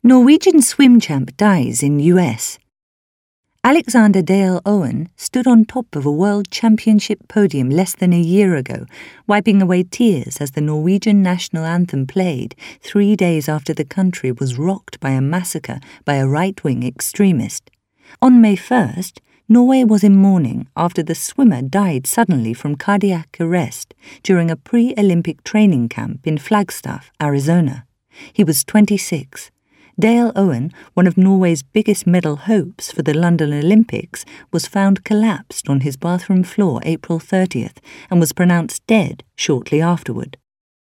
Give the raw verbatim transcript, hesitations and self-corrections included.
Norwegian swim champ dies in U S. Alexander Dale Owen stood on top of a world championship podium less than a year ago, wiping away tears as the Norwegian national anthem played three days after the country was rocked by a massacre by a right-wing extremist. On May first, Norway was in mourning after the swimmer died suddenly from cardiac arrest during a pre-Olympic training camp in Flagstaff, Arizona. He was twenty-six. Dale Owen, one of Norway's biggest medal hopes for the London Olympics, was found collapsed on his bathroom floor April thirtieth and was pronounced dead shortly afterward.